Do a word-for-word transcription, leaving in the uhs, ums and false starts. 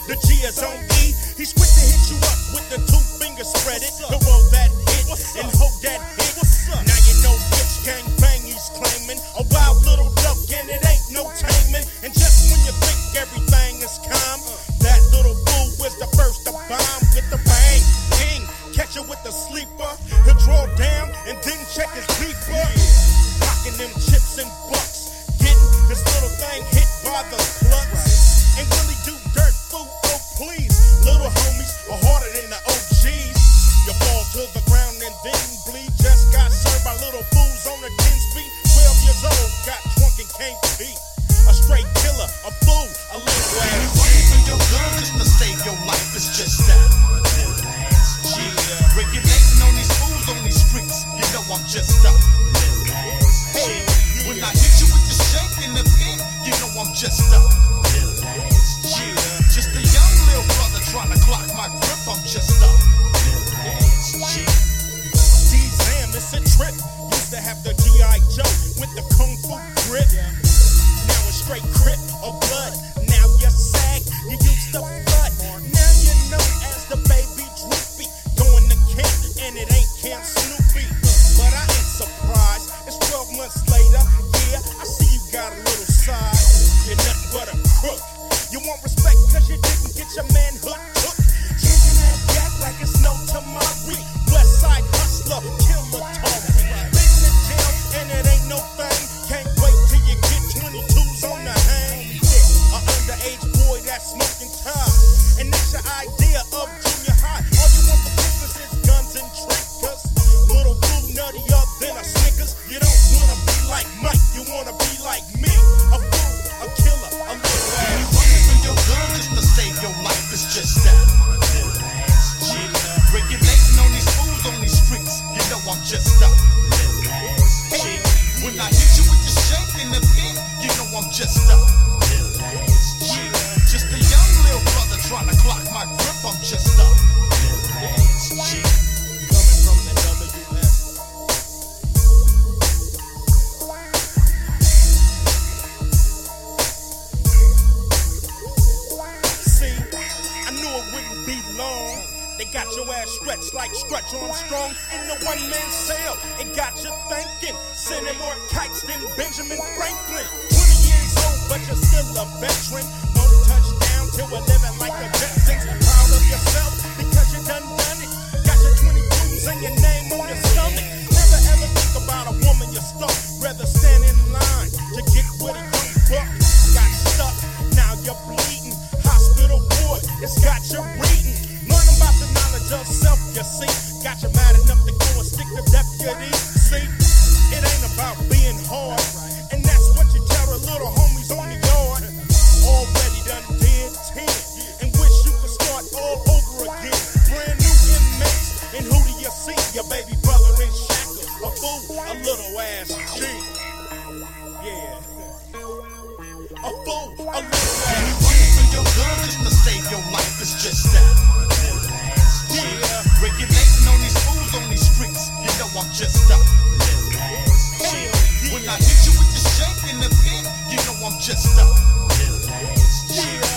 The G is on E. He's quick to hit you up with the two fingers spread it. To roll that hit and hold that hit. Now you know which gang bang he's claiming. A wild little duck and it ain't no taming. And just when you think everything is calm, that little fool is the first to bomb with the bang. King, catch you with the sleeper. He'll draw down and then check his beeper. Rocking them chips and bucks. Getting this little thing hit by the clutch. And really do dirt food, oh please. Little homies are harder than the O Gs. You fall to the ground and then bleed. Just got served by little fools on the ten speed. twelve years old, got drunk and can't pee. A straight killer, a fool, a little ass. Running for your gun just to save your life is just that. Little ass G. Regulating on these fools on these streets, you know I'm just a little ass G. When I hit you with the shank in the pin, you know I'm just a little ass G. Just a young little brother trying to clock my grip, I'm just a little ass G. Damn, it's a trip. Used to have the G I Joe with the kung fu grip. Now it's straight crip or blood. Now you sag, you used to flood. Now you know as the baby droopy. Going to camp and it ain't Camp Snoopy. But I ain't surprised. It's twelve months later. Yeah, I see you got a little side. You're nothing but a crook. You want respect cause you didn't get your manhood took. Changing that gap like it's no tomorrow. West side hustler, killer talk. Been in jail and it ain't no thing. Can't wait till you get twenty-twos on the hang. An underage boy that's smoking tar. And that's your idea of junior high. All you want for Christmas is guns and trinkers. Little fool nuttier than a Snickers. You don't wanna be like Mike, you wanna be like me. A fool, a killer, a little ass. Running for your gun just to save your life is just that. Little ass G. Regulating on these fools on these streets, you know I'm just a little ass G. When I hit you with the shank in the pin, you know I'm just a little ass G. Just a young little brother trying to clock my grip, I'm just a little ass G. Coming from the W S. See, I knew it wouldn't be long. They got your ass stretched like Stretch Armstrong in the one-man cell. It got you thinking, sending more kites than Benjamin Franklin. twenty years old, but you're still a veteran. Won't touch down till we're living like the Jetsons. Proud of yourself because you done done it. Got your twenty-twos and your name on your stomach. Never ever think about a woman you stuck. Rather stand in line to get with a young buck. Got stuck, now you're bleeding. Hospital ward, it's got you reading. Learn about the knowledge of self, you see. Got you mad enough to go and stick the deputy. See, it ain't about being hard. And that's what you tell the little homies on the yard. Already done did ten. And wish you could start all over again. Brand new inmates. And who do you see? Your baby brother in shackles. A fool, a little ass G. Yeah. A fool, a little ass G. Running for your gun just to save your life is just that. Little ass G. Regulating on these fools on these streets, you know I'm just a little ass G. When I hit you with the shank in the pin, you know I'm just a little ass G.